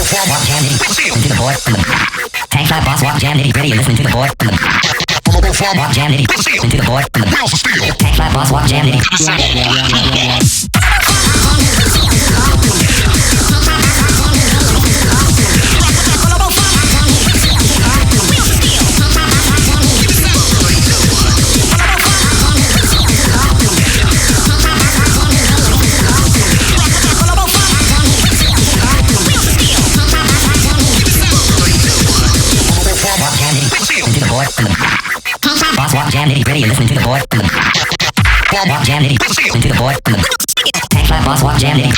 Perform walk jam nitty into the board. Tank shot boss walk jam nitty gritty. You're listening to the board. Perform walk jam nitty into the board. Wheels of steel. Tank shot boss walk jam nitty. Into the board. Boss walk jam nitty gritty. You're listening to the board. Walk jam nitty into the board. Tank shot boss walk jam nitty.